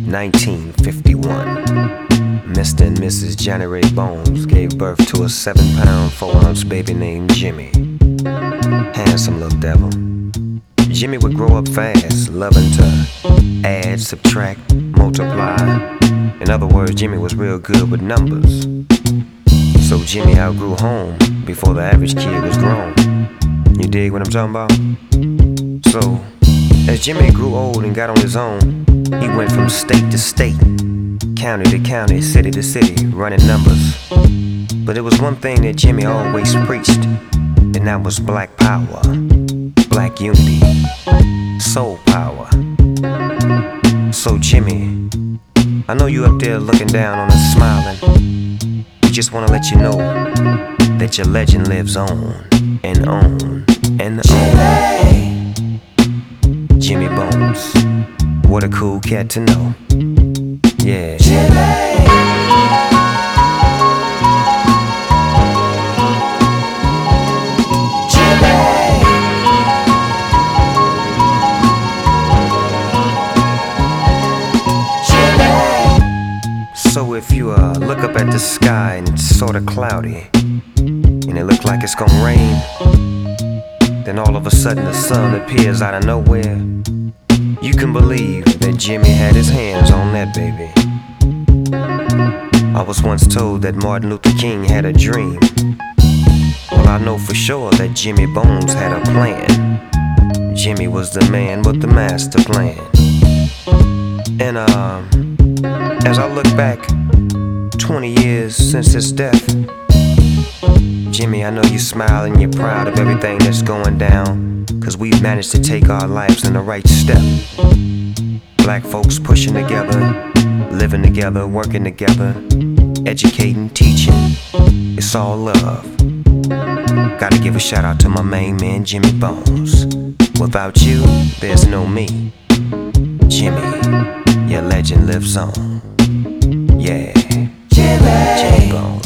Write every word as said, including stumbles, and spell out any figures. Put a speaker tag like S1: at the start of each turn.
S1: nineteen fifty-one. Mister and Missus Johnny Ray Bones gave birth to a seven pound, four ounce baby named Jimmy. Handsome little devil. Jimmy would grow up fast, loving to add, subtract, multiply. In other words, Jimmy was real good with numbers. So Jimmy outgrew home before the average kid was grown. You dig what I'm talking about? So, as Jimmy grew old and got on his own, he went from state to state, county to county, city to city, running numbers. But there was one thing that Jimmy always preached, and that was black power, black unity, soul power. So Jimmy, I know you up there looking down on us smiling. We just wanna let you know that your legend lives on and on and on. Jimmy Bones, what a cool cat to know. Yeah. Jimmy. So if you uh, look up at the sky and it's sorta cloudy, and it looks like it's gonna rain, then all of a sudden the sun appears out of nowhere, you can believe that Jimmy had his hands on that baby. I was once told that Martin Luther King had a dream. Well, I know for sure that Jimmy Bones had a plan. Jimmy was the man with the master plan. And um, as I look back twenty years since his death, Jimmy, I know you smile and you're proud of everything that's going down, 'cause we've managed to take our lives in the right step. Black folks pushing together, living together, working together, educating, teaching. It's all love. Gotta give a shout out to my main man, Jimmy Bones. Without you, there's no me. Jimmy, your legend lives on. Yeah, Jimmy, Jimmy Bones.